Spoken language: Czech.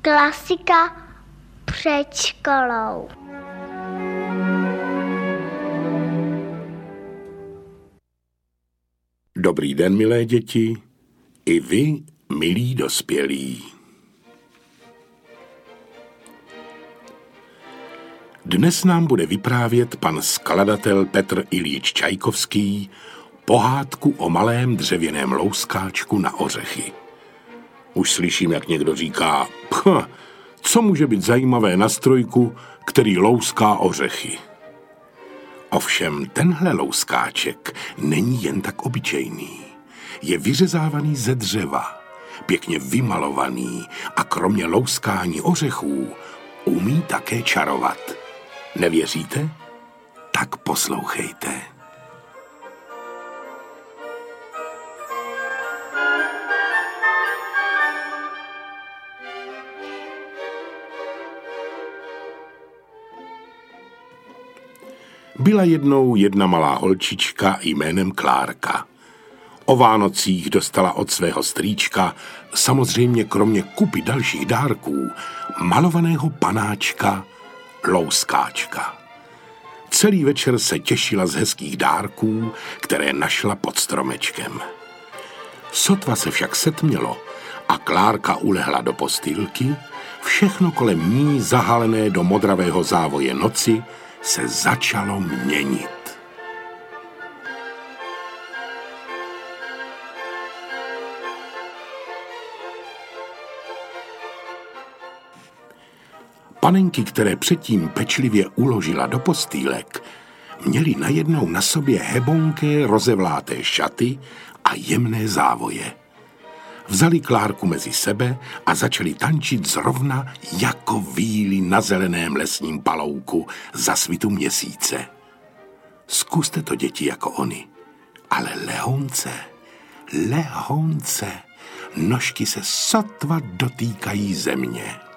Klasika před školou. Dobrý den, milé děti, i vy, milí dospělí. Dnes nám bude vyprávět pan skladatel Petr Iljič Čajkovský pohádku o malém dřevěném louskáčku na ořechy. Už slyším, jak někdo říká, co může být zajímavé na strojku, který louská ořechy. Ovšem tenhle louskáček není jen tak obyčejný. Je vyřezávaný ze dřeva, pěkně vymalovaný a kromě louskání ořechů umí také čarovat. Nevěříte? Tak poslouchejte. Byla jednou jedna malá holčička jménem Klárka. O Vánocích dostala od svého strýčka, samozřejmě kromě kupy dalších dárků, malovaného panáčka louskáčka. Celý večer se těšila z hezkých dárků, které našla pod stromečkem. Sotva se však setmělo a Klárka ulehla do postýlky, všechno kolem ní zahalené do modravého závoje noci se začalo měnit. Panenky, které předtím pečlivě uložila do postýlek, měly najednou na sobě hebonké rozevláté šaty a jemné závoje. Vzali Klárku mezi sebe a začali tančit zrovna jako víly na zeleném lesním palouku za svitu měsíce. Zkuste to, děti, jako oni. Ale lehonce, nožky se sotva dotýkají země.